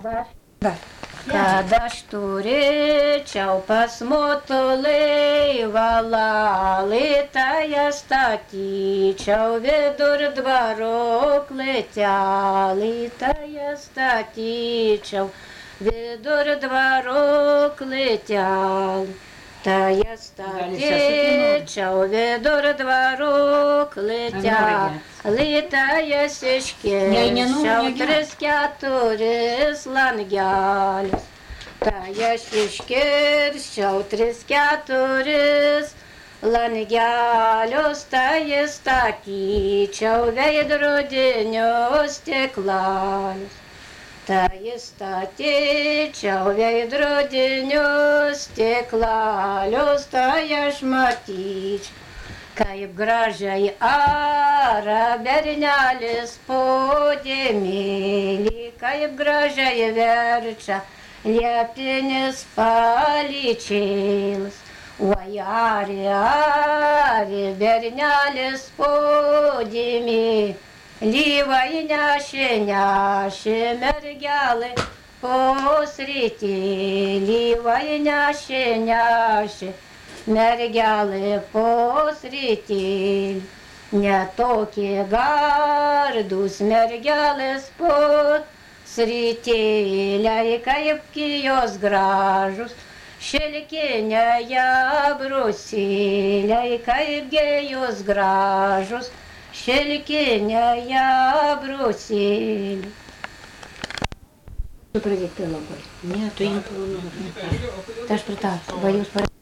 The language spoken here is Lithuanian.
Kad aš turėčiau pas motulei valą, tai aš statyčiau vidur dvaro klėtelį, tai aš statyčiau vidur dvaro klėtelį. Tai aš statyčiau vidur dvaro klėtelį, tai aš iškirčiau 3-4 langelius. Tai aš iškirčiau 3-4 langelius, tai aš statyčiau veidrodinius stiklelius. Tai statyčiau veidrodinius stiklelius, tai aš matyčiau, kaip gražiai ara bernelis podėmėlį, kaip gražiai verčia liepinis palyčėlis. Oi, ari bernelis podėmėlį, lyvai nešė mergelai po sritį, lyvai nešė mergelai po sritį. Netokie gardus mergelės po sritėliai, kaip jos gražus, šilkinėje brusėliai, kaip jos gražus, šilkinėje brusėliai. Tu pradėk tai labai. Ne, tu jį planuoji. Tai aš pritarsiu, va jūs